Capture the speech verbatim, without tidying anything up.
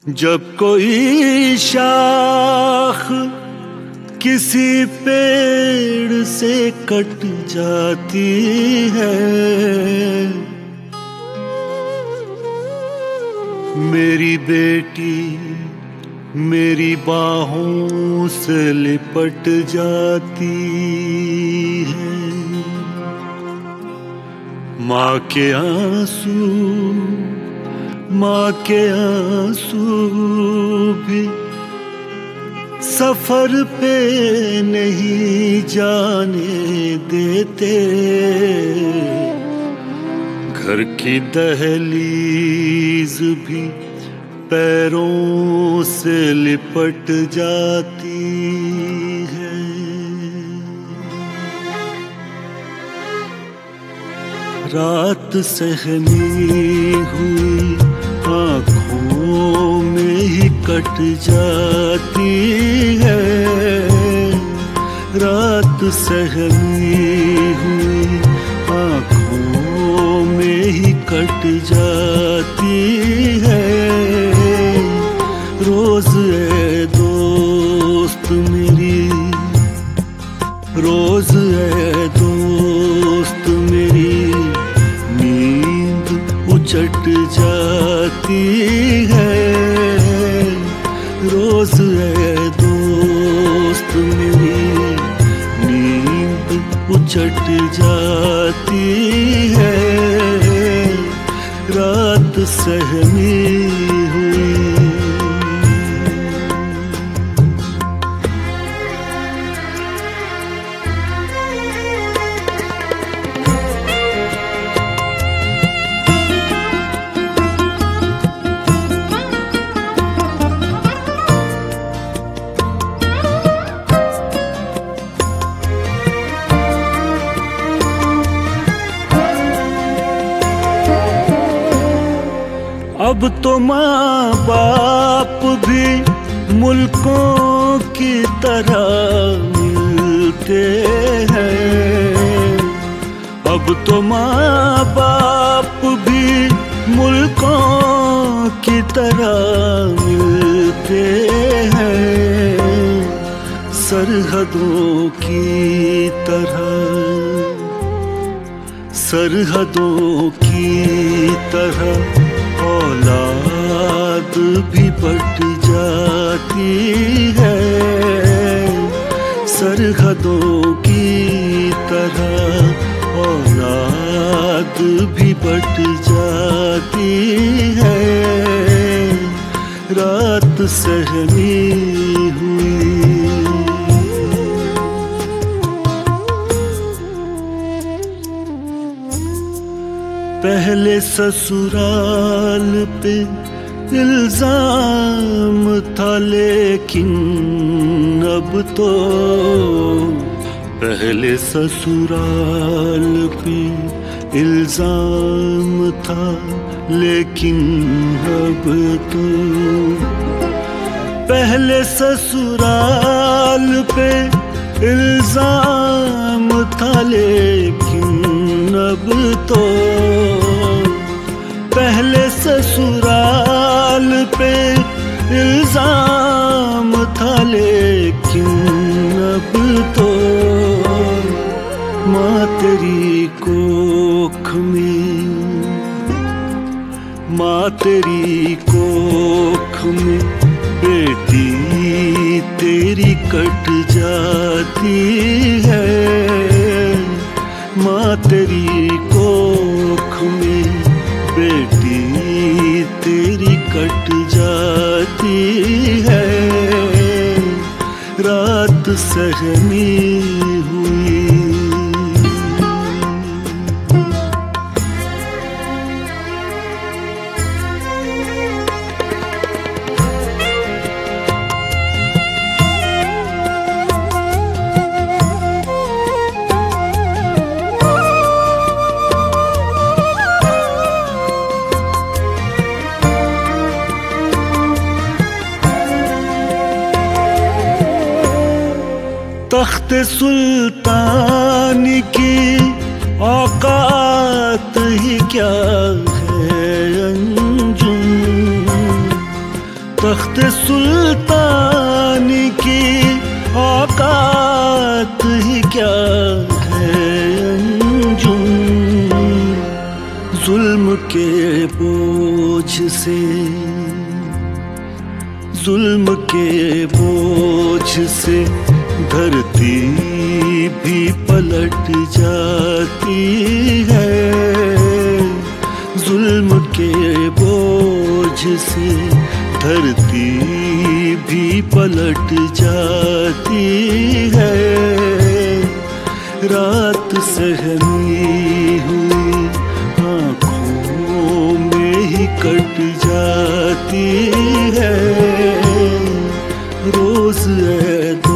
जब कोई शाख किसी पेड़ से कट जाती है, मेरी बेटी मेरी बाहों से लिपट जाती है। माँ के आंसू माँ के आंसू भी सफर पे नहीं जाने देते, घर की दहलीज भी पैरों से लिपट जाती है। रात सहमी हुई आँखों में ही कट जाती है, रात सहमी हुई आँखों में ही कट जाती है। रोज ए दोस्त मेरी, रोज ए दोस्त मेरी नींद उचट जाती है। रोज ए दोस्त मेरी नींद उचट जाती है, रात सहमी हुई। अब तो माँ बाप भी मुल्कों की तरह मिलते हैं। अब तो माँ बाप भी मुल्कों की तरह मिलते हैं। सरहदों की तरह, सरहदों की तरह औलाद भी बट जाती है। सरहदों की तरह औलाद भी बट जाती है, रात सहमी हुई। पहले ससुराल पे इल्जाम था, लेकिन अब तो पहले ससुराल पे इल्जाम था, लेकिन अब तो पहले ससुराल पे इल्जाम था, लेकिन अब तो पहले ससुराल पे इल्जाम था, लेकिन अब तो माँ तेरी कोख में, माँ तेरी कोख में बेटी तेरी कट जाती है। माँ तेरी कोख में बेटी तेरी कट जाती है, रात सहमी हुई। तख्त सुल्तान की औकात ही क्या है अंजुम, तख्त सुल्तानी की औकात ही क्या है अंजुम, जुल्म के बोझ से जुल्म के बोझ से धरती भी पलट जाती है, जुल्म के बोझ से धरती भी पलट जाती है। रात सहमी हुई आँखों में ही कट जाती है, रोज ऐ